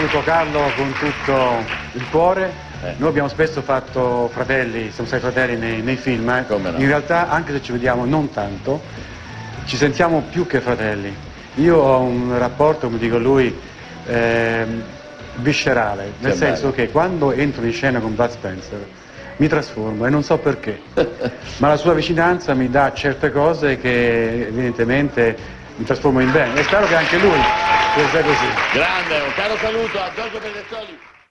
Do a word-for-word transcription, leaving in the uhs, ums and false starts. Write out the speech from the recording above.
saluto Carlo con tutto il cuore. Eh. Noi abbiamo spesso fatto fratelli, siamo stati fratelli nei, nei film, eh. Come no? In realtà, anche se ci vediamo non tanto, ci sentiamo più che fratelli. Io ho un rapporto, come dico lui, eh, viscerale, nel che senso bello. che quando entro in scena con Bud Spencer mi trasformo e non so perché, ma la sua vicinanza mi dà certe cose che evidentemente mi trasformo in bene e spero che anche lui sia così. Grande, un caro saluto a Giorgio Berlusconi.